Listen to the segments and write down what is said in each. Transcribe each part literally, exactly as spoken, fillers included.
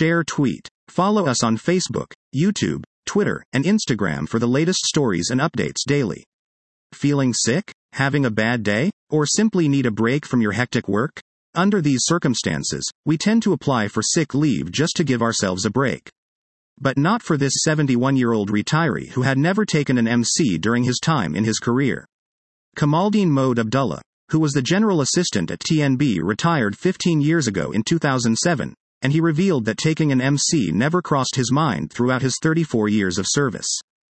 Share tweet. Follow us on Facebook, YouTube, Twitter, and Instagram for the latest stories and updates daily. Feeling sick? Having a bad day? Or simply need a break from your hectic work? Under these circumstances, we tend to apply for sick leave just to give ourselves a break. But not for this seventy-one-year-old retiree who had never taken an M C during his time in his career. Kamaldeen Mohd Abdullah, who was the general assistant at T N B, retired fifteen years ago in two thousand seven, and he revealed that taking an M C never crossed his mind throughout his thirty-four years of service.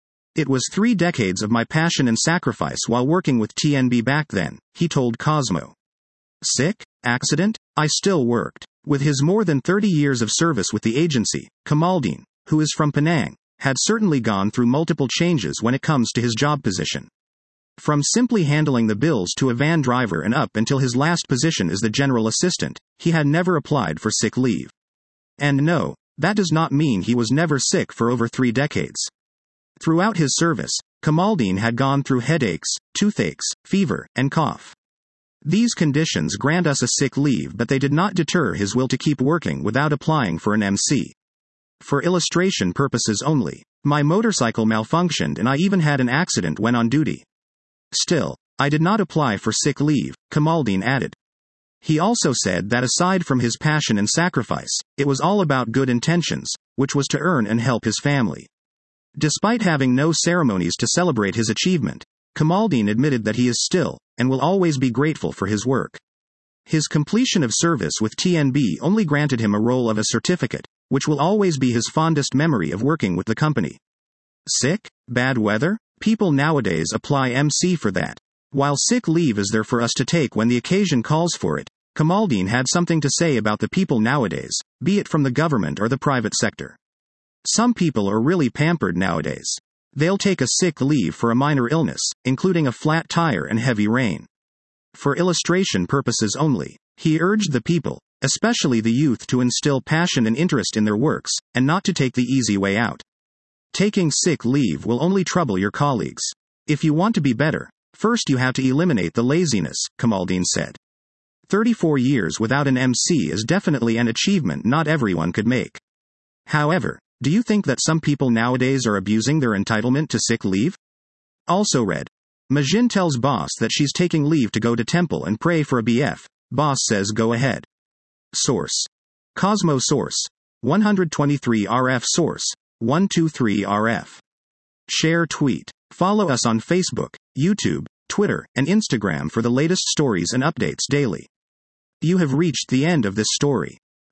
It was three decades of my passion and sacrifice while working with T N B back then, he told Cosmo. Sick? Accident? I still worked. With his more than thirty years of service with the agency, Kamaldeen, who is from Penang, had certainly gone through multiple changes when it comes to his job position. From simply handling the bills to a van driver and up until his last position as the general assistant, he had never applied for sick leave. And no, that does not mean he was never sick for over three decades. Throughout his service, Kamaldeen had gone through headaches, toothaches, fever, and cough. These conditions grant us a sick leave, but they did not deter his will to keep working without applying for an M C. For illustration purposes only, my motorcycle malfunctioned and I even had an accident when on duty. Still, I did not apply for sick leave, Kamaldeen added. He also said that aside from his passion and sacrifice, it was all about good intentions, which was to earn and help his family. Despite having no ceremonies to celebrate his achievement, Kamaldeen admitted that he is still, and will always be grateful for his work. His completion of service with T N B only granted him a roll of a certificate, which will always be his fondest memory of working with the company. Sick? Bad weather? People nowadays apply M C for that. While sick leave is there for us to take when the occasion calls for it, Kamaldeen had something to say about the people nowadays, be it from the government or the private sector. Some people are really pampered nowadays. They'll take a sick leave for a minor illness, including a flat tire and heavy rain. For illustration purposes only, he urged the people, especially the youth, to instill passion and interest in their works, and not to take the easy way out. Taking sick leave will only trouble your colleagues. If you want to be better, first you have to eliminate the laziness, Kamaldeen said. thirty-four years without an M C is definitely an achievement not everyone could make. However, do you think that some people nowadays are abusing their entitlement to sick leave? Also read. Majin tells boss that she's taking leave to go to temple and pray for a B F. Boss says go ahead. Source. Cosmo Source. one twenty-three R F Source. one twenty-three R F. Share tweet. Follow us on Facebook, YouTube, Twitter, and Instagram for the latest stories and updates daily. You have reached the end of this story.